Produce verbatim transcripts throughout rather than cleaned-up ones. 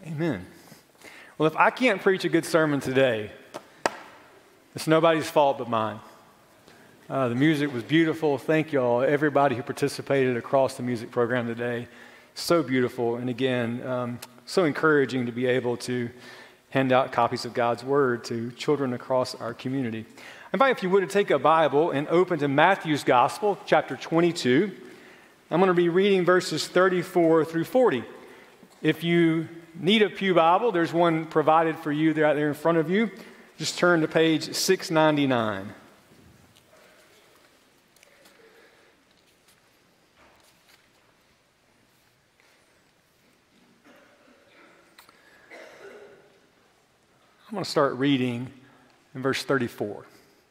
Amen. Well, if I can't preach a good sermon today, it's nobody's fault but mine. Uh, the music was beautiful. Thank you all, everybody who participated across the music program today. So beautiful. And again, um, so encouraging to be able to hand out copies of God's Word to children across our community. I invite if you would to take a Bible and open to Matthew's Gospel, chapter twenty-two. I'm going to be reading verses thirty-four through forty. If you need a pew Bible, there's one provided for you there out there in front of you. Just turn to page six ninety-nine. I'm going to start reading in verse thirty-four.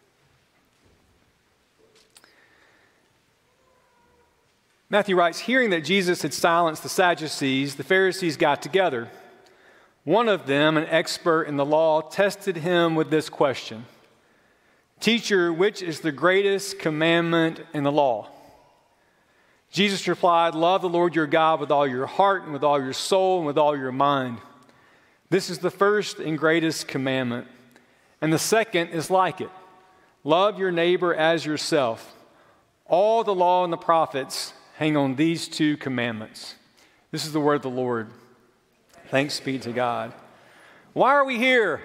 Matthew writes, hearing that Jesus had silenced the Sadducees, the Pharisees got together. One of them, an expert in the law, tested him with this question: Teacher, which is the greatest commandment in the law? Jesus replied, love the Lord your God with all your heart and with all your soul and with all your mind. This is the first and greatest commandment. And the second is like it. Love your neighbor as yourself. All the law and the prophets hang on these two commandments. This is the word of the Lord. Thanks be to God. Why are we here?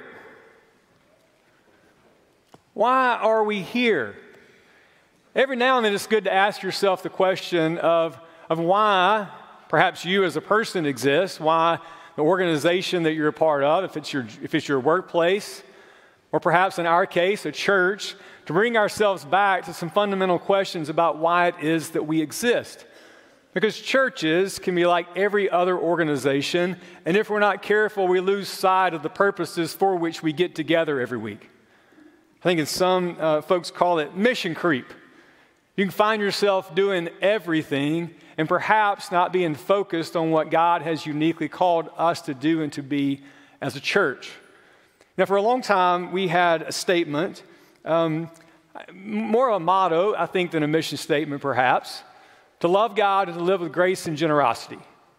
Why are we here? Every now and then it's good to ask yourself the question of, of why perhaps you as a person exist, why the organization that you're a part of, if it's your, if it's your workplace, or perhaps in our case, a church, to bring ourselves back to some fundamental questions about why it is that we exist. Because churches can be like every other organization, and if we're not careful, we lose sight of the purposes for which we get together every week. I think in some uh, folks call it mission creep. You can find yourself doing everything and perhaps not being focused on what God has uniquely called us to do and to be as a church. Now, for a long time, we had a statement, um, more of a motto, I think, than a mission statement, perhaps, to love God and to live with grace and generosity.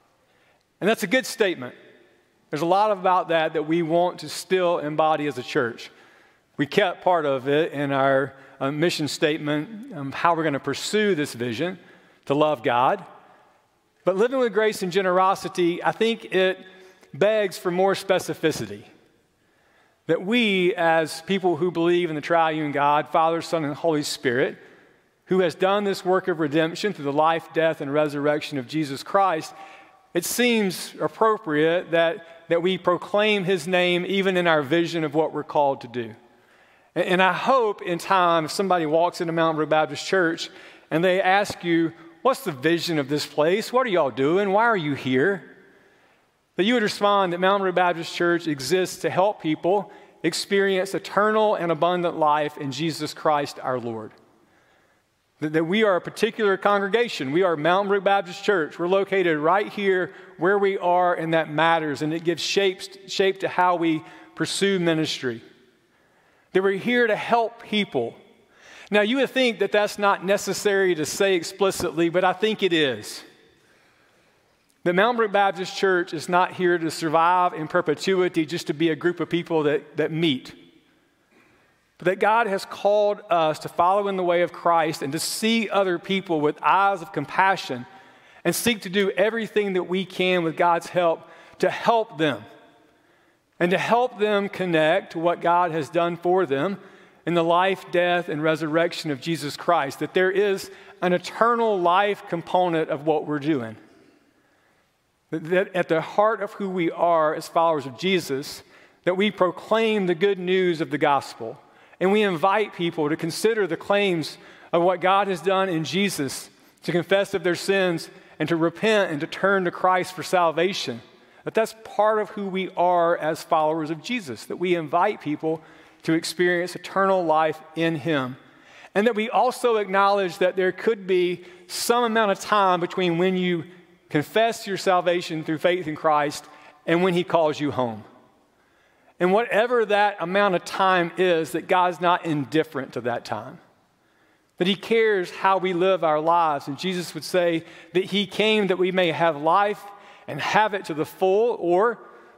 And that's a good statement. There's a lot about that that we want to still embody as a church. We kept part of it in our uh, mission statement, um, how we're going to pursue this vision, to love God. But living with grace and generosity, I think it begs for more specificity. That we, as people who believe in the triune God, Father, Son, and Holy Spirit, who has done this work of redemption through the life, death, and resurrection of Jesus Christ, it seems appropriate that, that we proclaim his name even in our vision of what we're called to do. And, and I hope in time, if somebody walks into Mountain Brook Baptist Church and they ask you, what's the vision of this place? What are y'all doing? Why are you here? That you would respond that Mountain Brook Baptist Church exists to help people experience eternal and abundant life in Jesus Christ our Lord. That, that we are a particular congregation. We are Mountain Brook Baptist Church. We're located right here where we are, and that matters, and it gives shapes, shape to how we pursue ministry. That we're here to help people. Now, you would think that that's not necessary to say explicitly, but I think it is. The Mountain Brook Baptist Church is not here to survive in perpetuity, just to be a group of people that, that meet. But that God has called us to follow in the way of Christ and to see other people with eyes of compassion and seek to do everything that we can with God's help to help them and to help them connect to what God has done for them in the life, death, and resurrection of Jesus Christ. That there is an eternal life component of what we're doing. That at the heart of who we are as followers of Jesus, that we proclaim the good news of the gospel. And we invite people to consider the claims of what God has done in Jesus, to confess of their sins and to repent and to turn to Christ for salvation. That that's part of who we are as followers of Jesus, that we invite people to experience eternal life in him. And that we also acknowledge that there could be some amount of time between when you confess your salvation through faith in Christ and when he calls you home. And whatever that amount of time is, that God's not indifferent to that time. That he cares how we live our lives. And Jesus would say that he came that we may have life and have it to the full, or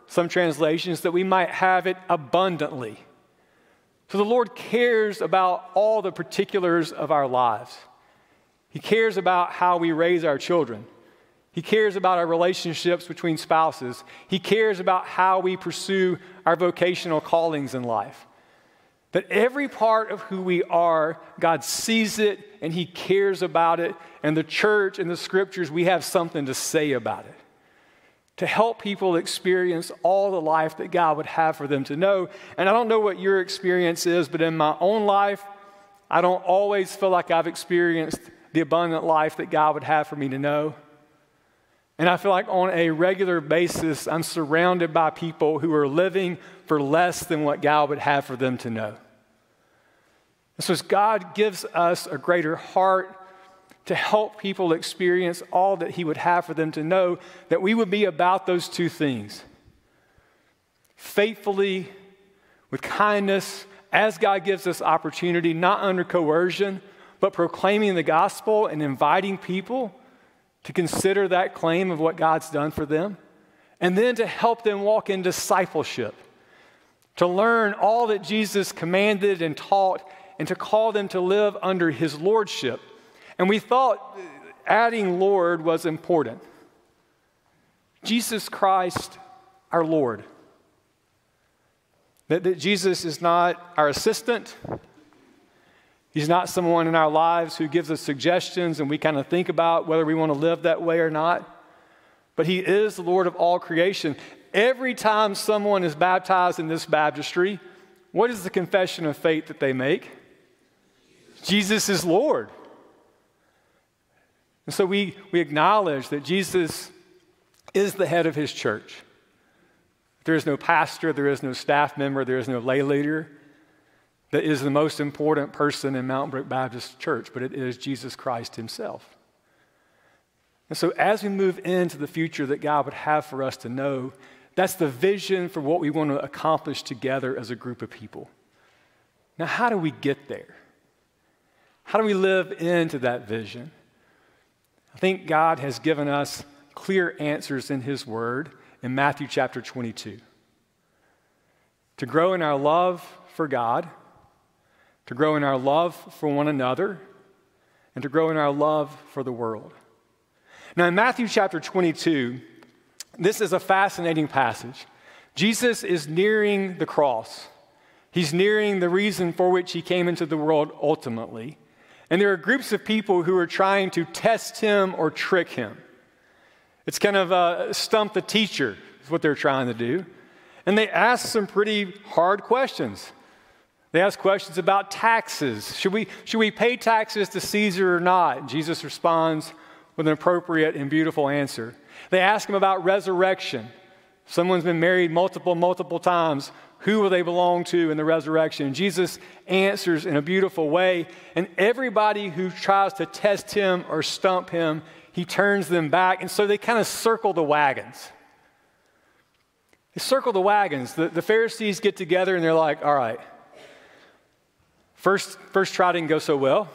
some translations, that we might have it abundantly. So the Lord cares about all the particulars of our lives. He cares about how we raise our children. He cares about our relationships between spouses. He cares about how we pursue our vocational callings in life. That every part of who we are, God sees it and He cares about it. And the church and the scriptures, we have something to say about it, to help people experience all the life that God would have for them to know. And I don't know what your experience is, but in my own life, I don't always feel like I've experienced the abundant life that God would have for me to know. And I feel like on a regular basis, I'm surrounded by people who are living for less than what God would have for them to know. And so as God gives us a greater heart to help people experience all that He would have for them to know, that we would be about those two things. Faithfully, with kindness, as God gives us opportunity, not under coercion, but proclaiming the gospel and inviting people to consider that claim of what God's done for them, and then to help them walk in discipleship, to learn all that Jesus commanded and taught, and to call them to live under His lordship. And we thought adding Lord was important. Jesus Christ, our Lord. That, that Jesus is not our assistant. He's not someone in our lives who gives us suggestions and we kind of think about whether we want to live that way or not. But He is the Lord of all creation. Every time someone is baptized in this baptistry, what is the confession of faith that they make? Jesus is Lord. And so we, we acknowledge that Jesus is the head of His church. There is no pastor, there is no staff member, there is no lay leader that is the most important person in Mountain Brook Baptist Church, but it is Jesus Christ Himself. And so as we move into the future that God would have for us to know, that's the vision for what we want to accomplish together as a group of people. Now, how do we get there? How do we live into that vision? I think God has given us clear answers in His Word in Matthew chapter twenty-two. To grow in our love for God, to grow in our love for one another, and to grow in our love for the world. Now in Matthew chapter twenty-two, this is a fascinating passage. Jesus is nearing the cross. He's nearing the reason for which He came into the world ultimately. And there are groups of people who are trying to test Him or trick Him. It's kind of uh, stump the teacher is what they're trying to do. And they ask some pretty hard questions. They ask questions about taxes. Should we, should we pay taxes to Caesar or not? And Jesus responds with an appropriate and beautiful answer. They ask Him about resurrection. Someone's been married multiple, multiple times. Who will they belong to in the resurrection? And Jesus answers in a beautiful way. And everybody who tries to test Him or stump Him, He turns them back. And so they kind of circle the wagons. They circle the wagons. The, the Pharisees get together and they're like, all right, first, first try didn't go so well.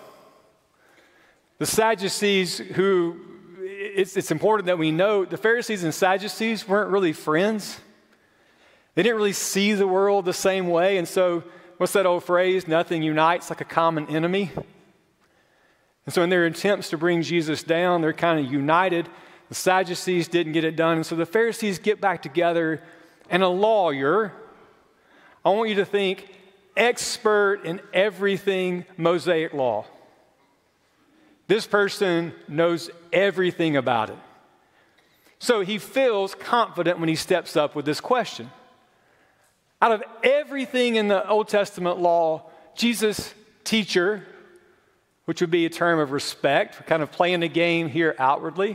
The Sadducees, who, it's, it's important that we know, the Pharisees and Sadducees weren't really friends. They didn't really see the world the same way. And so, what's that old phrase? Nothing unites like a common enemy. And so in their attempts to bring Jesus down, they're kind of united. The Sadducees didn't get it done. And so the Pharisees get back together, and a lawyer, I want you to think, expert in everything Mosaic law. This person knows everything about it. So he feels confident when he steps up with this question. Out of everything in the Old Testament law, Jesus, teacher, which would be a term of respect, for kind of playing the game here outwardly,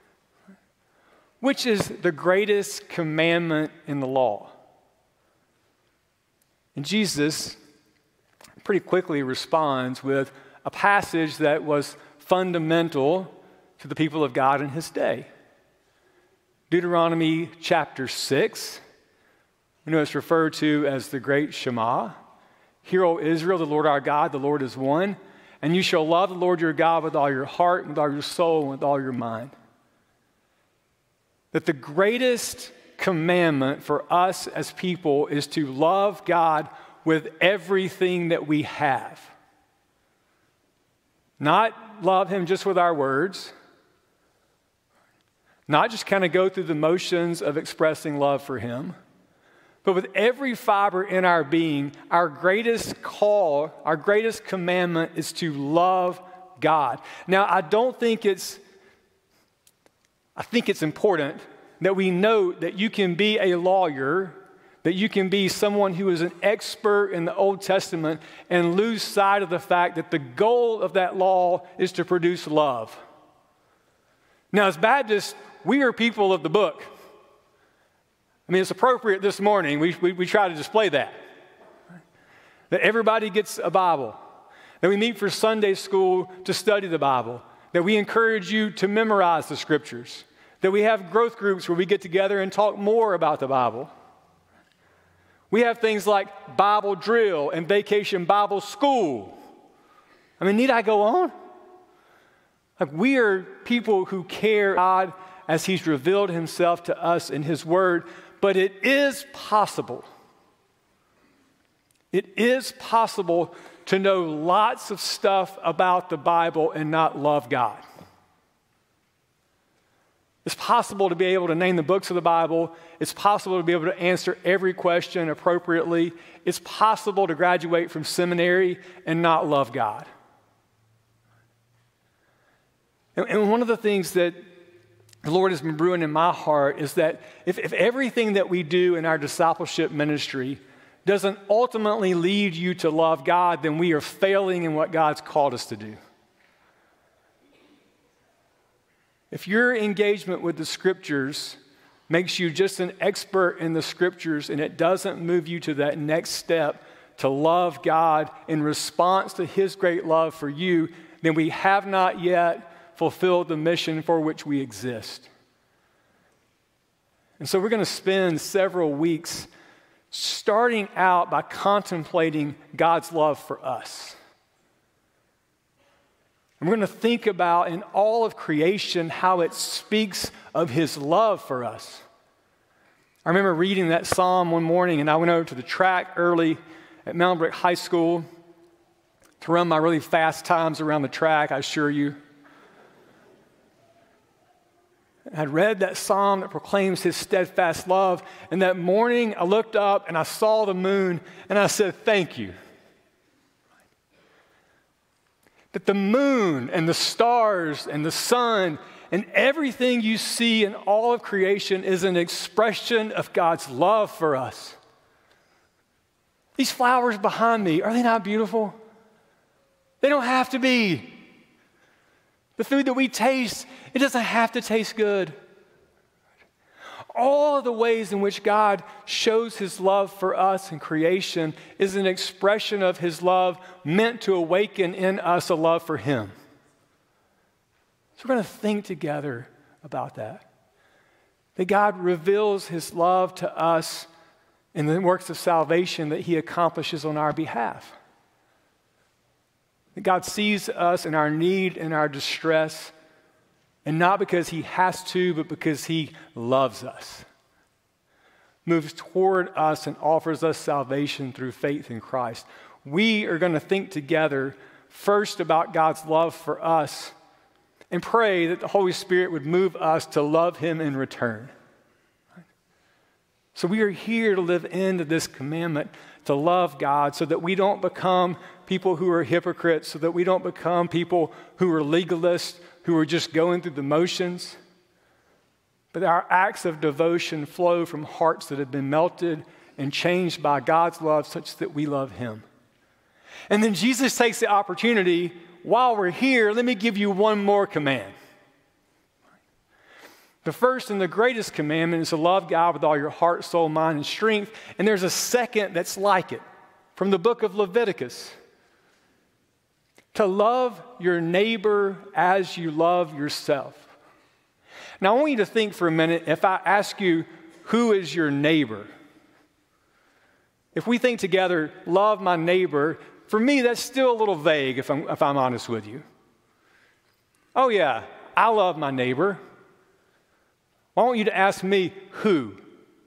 which is the greatest commandment in the law? And Jesus pretty quickly responds with a passage that was fundamental to the people of God in His day. Deuteronomy chapter six. We know it's referred to as the great Shema. Hear, O Israel, the Lord our God, the Lord is one. And you shall love the Lord your God with all your heart, with all your soul, and with all your mind. That the greatest commandment for us as people is to love God with everything that we have. Not love him just with our words. Not just kind of go through the motions of expressing love for him. But with every fiber in our being, our greatest call, our greatest commandment is to love God. Now, I don't think it's, I think it's important that we note that you can be a lawyer, that you can be someone who is an expert in the Old Testament and lose sight of the fact that the goal of that law is to produce love. Now, as Baptists, we are people of the book. I mean, it's appropriate this morning. We, we, we try to display that. That everybody gets a Bible. That we meet for Sunday school to study the Bible. That we encourage you to memorize the Scriptures. That we have growth groups where we get together and talk more about the Bible. We have things like Bible drill and vacation Bible school. I mean, need I go on? Like, we are people who care God as he's revealed himself to us in his word. But it is possible, it is possible to know lots of stuff about the Bible and not love God. It's possible to be able to name the books of the Bible. It's possible to be able to answer every question appropriately. It's possible to graduate from seminary and not love God. And, and one of the things that the Lord has been brewing in my heart is that if, if everything that we do in our discipleship ministry doesn't ultimately lead you to love God, then we are failing in what God's called us to do. If your engagement with the Scriptures makes you just an expert in the Scriptures and it doesn't move you to that next step to love God in response to his great love for you, then we have not yet fulfilled the mission for which we exist. And so we're going to spend several weeks starting out by contemplating God's love for us. And we're going to think about in all of creation how it speaks of his love for us. I remember reading that psalm one morning, and I went over to the track early at Mountain Brook High School to run my really fast times around the track, I assure you. I had read that psalm that proclaims his steadfast love, and that morning I looked up and I saw the moon and I said, thank you. That the moon and the stars and the sun and everything you see in all of creation is an expression of God's love for us. These flowers behind me, are they not beautiful? They don't have to be. The food that we taste, it doesn't have to taste good. All of the ways in which God shows his love for us in creation is an expression of his love meant to awaken in us a love for him. So we're going to think together about that. That God reveals his love to us in the works of salvation that he accomplishes on our behalf. That God sees us in our need and our distress, and not because he has to, but because he loves us. Moves toward us and offers us salvation through faith in Christ. We are going to think together first about God's love for us and pray that the Holy Spirit would move us to love him in return. So we are here to live into this commandment to love God so that we don't become people who are hypocrites, so that we don't become people who are legalists, who are just going through the motions. But our acts of devotion flow from hearts that have been melted and changed by God's love such that we love him. And then Jesus takes the opportunity, while we're here, let me give you one more command. The first and the greatest commandment is to love God with all your heart, soul, mind, and strength. And there's a second that's like it from the book of Leviticus. To love your neighbor as you love yourself. Now, I want you to think for a minute, if I ask you, who is your neighbor? If we think together, love my neighbor, for me, that's still a little vague, if I'm, if I'm honest with you. Oh, yeah, I love my neighbor. I want you to ask me, who?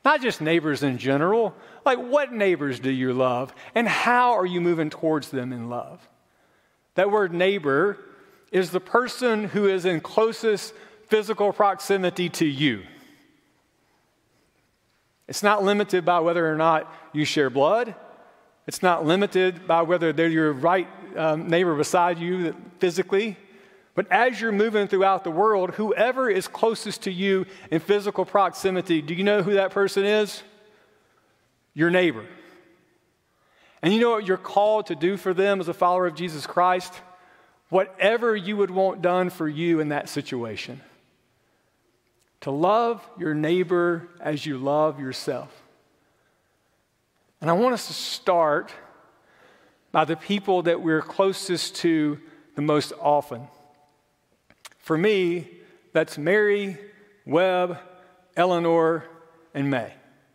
Not just neighbors in general. Like, what neighbors do you love? And how are you moving towards them in love? That word neighbor is the person who is in closest physical proximity to you. It's not limited by whether or not you share blood. It's not limited by whether they're your right um, neighbor beside you physically. But as you're moving throughout the world, whoever is closest to you in physical proximity, do you know who that person is? Your neighbor. And you know what you're called to do for them as a follower of Jesus Christ? Whatever you would want done for you in that situation. To love your neighbor as you love yourself. And I want us to start by the people that we're closest to the most often. For me, that's Mary, Webb, Eleanor, and May.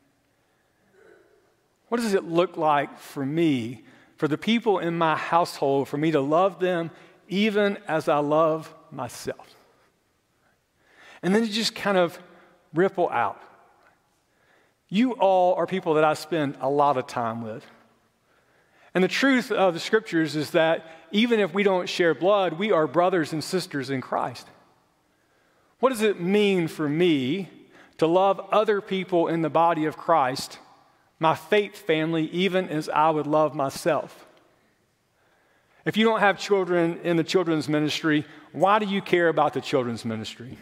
What does it look like for me, for the people in my household, for me to love them even as I love myself? And then to just kind of ripple out. You all are people that I spend a lot of time with. And the truth of the scriptures is that even if we don't share blood, we are brothers and sisters in Christ. What does it mean for me to love other people in the body of Christ, my faith family, even as I would love myself? If you don't have children in the children's ministry, why do you care about the children's ministry?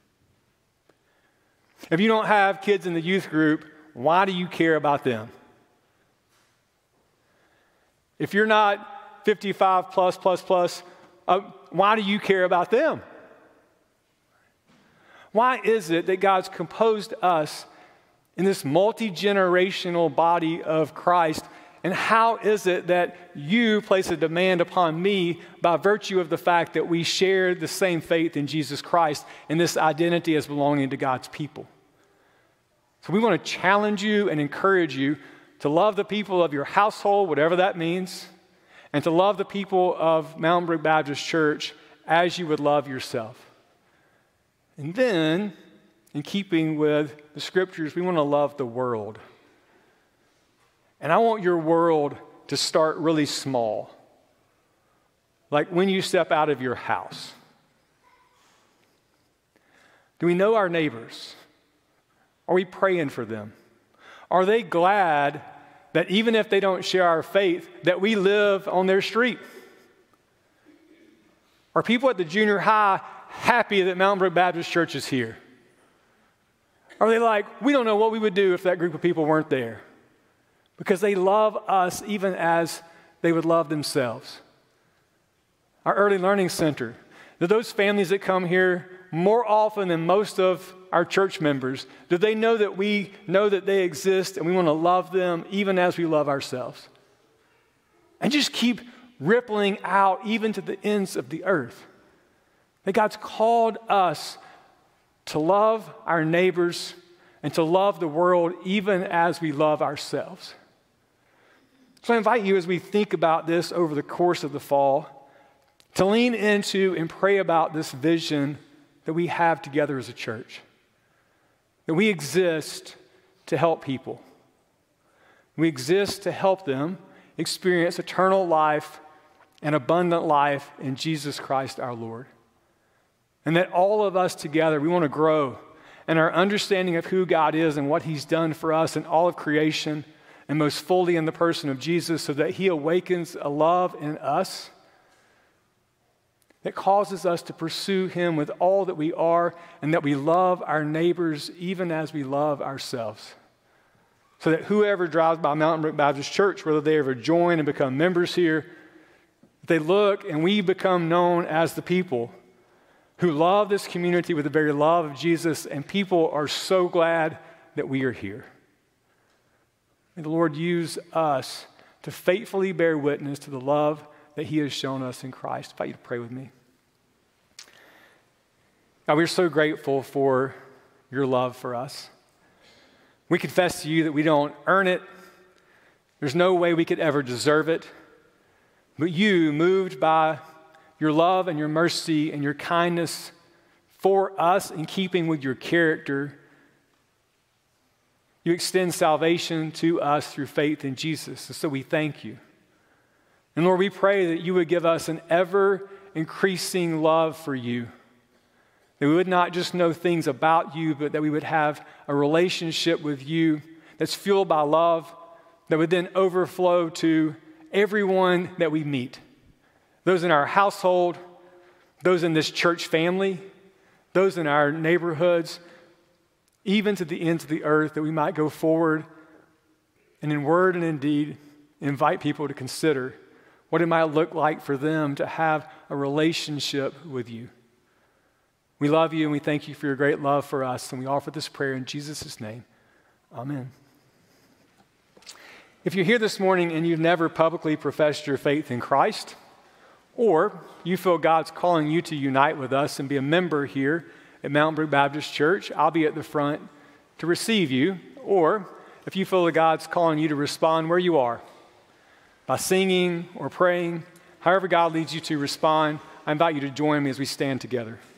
If you don't have kids in the youth group, why do you care about them? If you're not fifty-five plus, plus, plus, uh, why do you care about them? Why is it that God's composed us in this multi-generational body of Christ? And how is it that you place a demand upon me by virtue of the fact that we share the same faith in Jesus Christ and this identity as belonging to God's people? So we want to challenge you and encourage you to love the people of your household, whatever that means, and to love the people of Mountain Brook Baptist Church as you would love yourself. And then, in keeping with the scriptures, we want to love the world. And I want your world to start really small. Like when you step out of your house. Do we know our neighbors? Are we praying for them? Are they glad that even if they don't share our faith, that we live on their street? Are people at the junior high happy that Mountain Brook Baptist Church is here? Are they like, we don't know what we would do if that group of people weren't there? Because they love us even as they would love themselves. Our early learning center, do those families that come here more often than most of our church members, do they know that we know that they exist and we want to love them even as we love ourselves? And just keep rippling out even to the ends of the earth. That God's called us to love our neighbors and to love the world even as we love ourselves. So I invite you, as we think about this over the course of the fall, to lean into and pray about this vision that we have together as a church. That we exist to help people. We exist to help them experience eternal life and abundant life in Jesus Christ our Lord. And that all of us together, we want to grow in our understanding of who God is and what He's done for us in all of creation, and most fully in the person of Jesus, so that He awakens a love in us that causes us to pursue Him with all that we are, and that we love our neighbors even as we love ourselves. So that whoever drives by Mountain Brook Baptist Church, whether they ever join and become members here, they look and we become known as the people who love this community with the very love of Jesus, and people are so glad that we are here. May the Lord use us to faithfully bear witness to the love that He has shown us in Christ. I invite you to pray with me. God, we're so grateful for your love for us. We confess to you that we don't earn it. There's no way we could ever deserve it. But you, moved by your love and your mercy and your kindness for us, in keeping with your character, You extend salvation to us through faith in Jesus. And so we thank you. And Lord, we pray that you would give us an ever increasing love for you. That we would not just know things about you, but that we would have a relationship with you that's fueled by love, that would then overflow to everyone that we meet. Those in our household, those in this church family, those in our neighborhoods, even to the ends of the earth, that we might go forward and in word and in deed invite people to consider what it might look like for them to have a relationship with you. We love you and we thank you for your great love for us, and we offer this prayer in Jesus' name. Amen. If you're here this morning and you've never publicly professed your faith in Christ, or you feel God's calling you to unite with us and be a member here at Mountain Brook Baptist Church, I'll be at the front to receive you. Or if you feel that God's calling you to respond where you are, by singing or praying, however God leads you to respond, I invite you to join me as we stand together.